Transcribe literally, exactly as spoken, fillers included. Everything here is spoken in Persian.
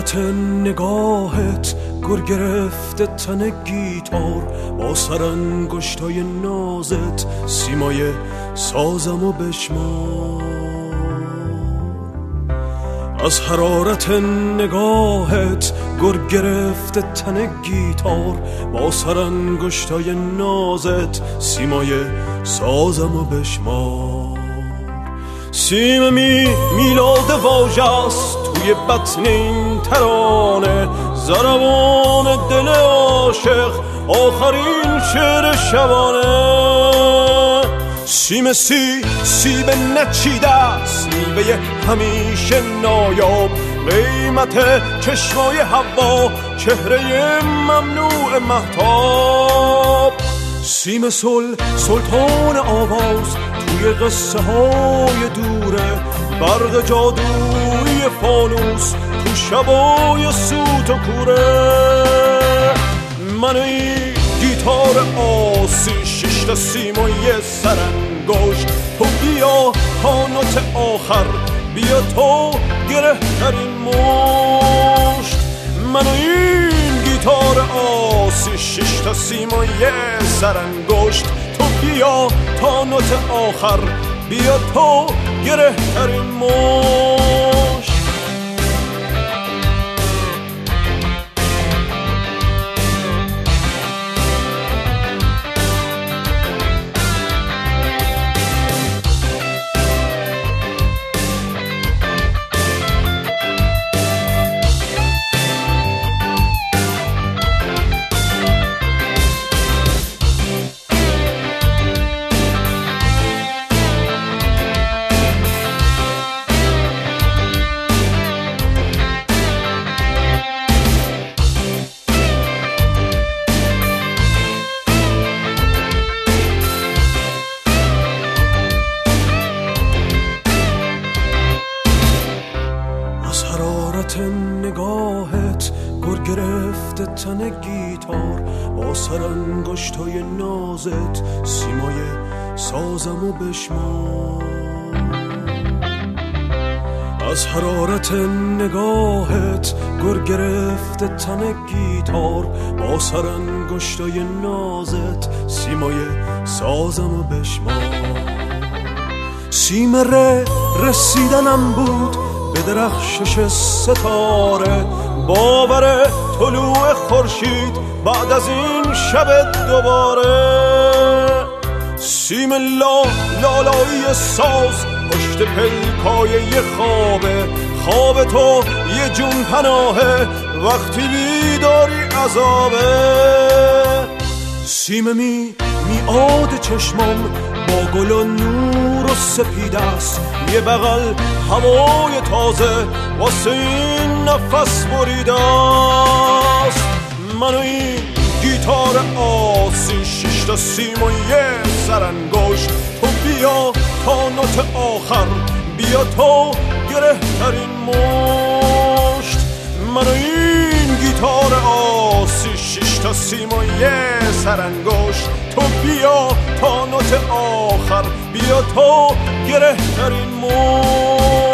حرارت نگاهت گر گرفته تن گیتار، با سرانگشتای نازت سیمای سازمو بشمار. از حرارت نگاهت گر گرفته تن گیتار، با سرانگشتای نازت سیمای سازمو بشمار. سیم می میلاد واژه‌ست توی بطن این ترانه، ضربان دل عاشق آخرین شعر شبانه. سیم سی سیب نچیده است، میوه همیشه نایاب، قیمت چشمای هوا، چهره ممنوع مهتاب. سیم سل سلطان آواز توی قصه های دوره، برق جادوی فانوس تو شبای سوت و کوره. من این گیتار آسی، شش تا سیم و یه سرانگشت، تو بیا تا نوت آخر، بیا تو گره ترین مشت. من این گیتار آسی، شش تا سیم و یه سرانگشت، تو بیا تا نوت آخر، بیا تو گره ترین مشت. نگاهت گر گرفته تن گیتار، با سرانگشتای نازت سیمای سازمو بشمار. از حرارت نگاهت گر گرفته تن گیتار، با سرانگشتای نازت سیمای سازمو بشمار. سیم ره رسیدنم بود به درخشش ستاره، باور طلوع خورشید بعد از این شب دوباره. سیم لا لالایی ساز پشت پلکای یه خوابه، خواب تو یه جون پناهه، وقتی بیداری عذابه. سیم می میعاد چشمم با گل و نور و سپید است، یه بغل هوای تازه واسه این نفس بریده است. من و این گیتار آسی، شش تا سیم و یه سرانگشت، تو بیا تا نوت آخر، بیا تو گره ترین مشت. من و این گیتار آسی، شش تا سیم و یه سرانگشت، تو بیا تا نوت آخر، بیا تو گره ترین مشت.